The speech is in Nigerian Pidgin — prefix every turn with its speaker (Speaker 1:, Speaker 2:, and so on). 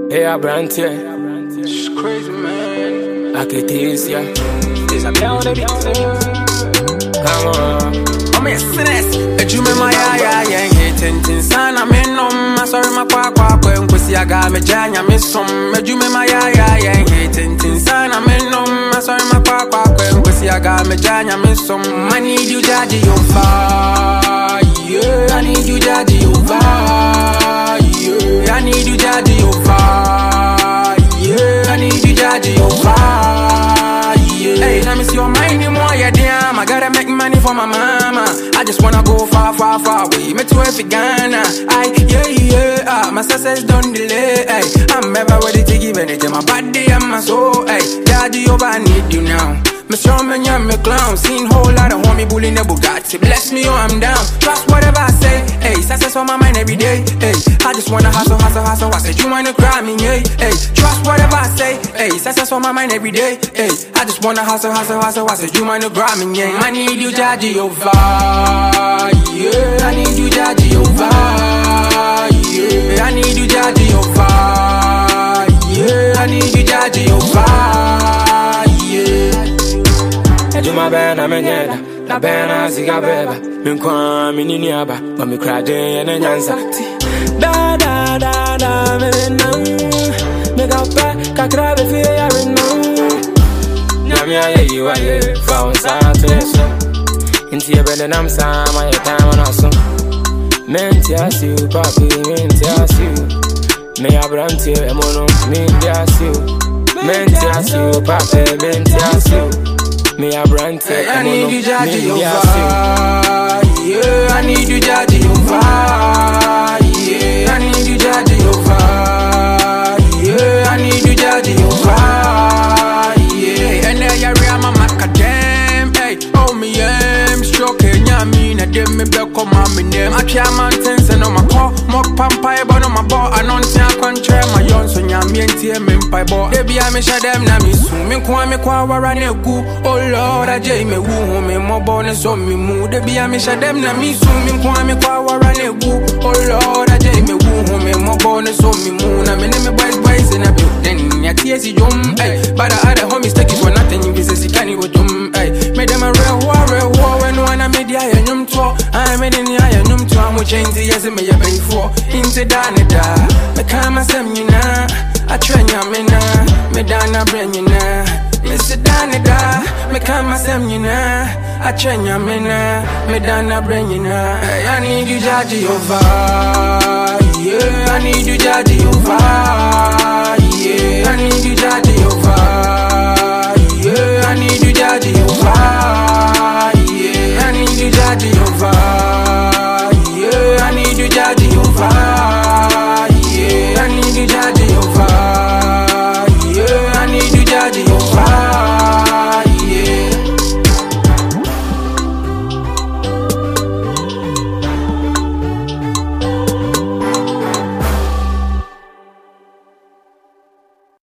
Speaker 1: Hey, I brand here.
Speaker 2: It's crazy, man.
Speaker 1: I could tease ya.
Speaker 2: There's a down the
Speaker 1: Come on.
Speaker 2: I'm a sinus. A Juma, my eye, hating, son. I'm in my sorry, my quack, when Pussy, I got me, Jan, I miss some. A Juma, my eye, hating, son. I'm in my sorry, my quack, when Pussy, I got me, Jan, I miss some. I need you, Daddy, you fire. Yeah, I need you, Daddy, you fire. Yeah, I need you, Daddy, you fire. Yeah, I need you, Daddy, you fire. Hey, let me see your mind more, yeah, damn. I gotta make money for my mama. I just wanna go far, far, far away. Me to every Ghana. My success don't delay. Ay, I'm ever ready to give anything. My body and my soul. Ay, Daddy, over, I need you now. Me strong man, yeah, me clown. Seen whole lot of homie bullying the Bugatti. Bless me or I'm down. Trust whatever I say. Hey, success on my mind every day. Hey, I just wanna hustle. I said you wanna cry me, hey. Hey, trust whatever I say. Hey, success on my mind every day. Hey, I just wanna hustle. I said you wanna cry me, yeah. I need you, Daddy, over. Yeah, I need you, Daddy, over. Yeah, I need you, Daddy, over. Yeah, I need you, Daddy, over.
Speaker 1: Juma bena menyeda, la bena ziga beba. Minkwa mininiaba, mami krade ene nyanza. Da menam, mega pa kakrabe fi yarinam. Namya ye waye, fa sa teso. Inti ebele nam sa ma ye time on aso. Menti asiu papi, menti asiu. Me abranti emono, menti asiu. Menti asiu papi, menti asiu. Me a brand tech,
Speaker 2: I need you, Daddy, over. Yeah, I need you, Daddy, over. Yeah, I need you, Daddy, over. Yeah, I need you, Daddy, over. Yeah, and there you are, my macadam. Hey, oh me, stroking yummy. Na dem me back on my name. I can't mountains and on my car. Mock pampa, but on my bar. I don't see a country. My young son, yummy and tear me by bar. They be a me shut them, na me soon. Me kwa warane gu. Oh Lord, I jay me woo. Me more bonus on me mood. They be a me shut them, na me soon. Me kwa warane gu. Oh Lord, I jay me woo. Me more bonus on me moon. I mean, me boys in a building. Ya TSC jump, hey. But the other homies take it for nothing. You say can't even jump, hey. Made them a real war. When one I made the iron tour. I'm in the iron tour. I'm change the yes, me a pay for. Into Danida. Me come a semina. I train ya me na. Me dana bring you na. Mr. Danida. Me come a semina. I train ya me na. Me dana bring you na. I need you, Daddy, over. Yeah, I need you, Daddy, over.